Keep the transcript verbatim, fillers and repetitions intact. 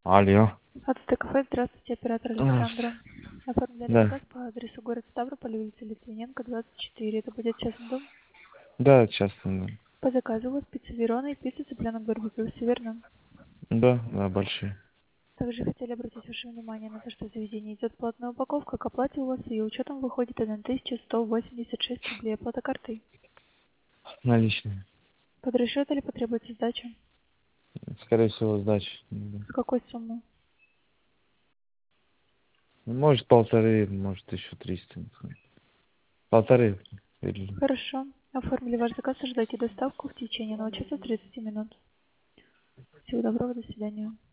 Алло. От ТКФ, здравствуйте, оператор А, Александра. Оформляли Да, заказ по адресу город Ставрополь, улица Литвиненко, двадцать четыре. Это будет частный дом. да, часто, По заказу у вас пицца Верона и пицца цыпленок барбекю, все верно? да, да, да, большие. Также хотели обратить ваше внимание на то, что в заведении идет платная упаковка, к оплате у вас ее учетом выходит тысяча сто восемьдесят шесть рублей оплата картой. Наличные. Под расчет или потребуется сдача? Скорее всего, сдача. Да. С какой суммы? Может, полторы, может, еще триста. Полторы. Или... Хорошо. Оформили ваш заказ, ожидайте доставку в течение одного часа тридцати минут. Всего доброго, до свидания.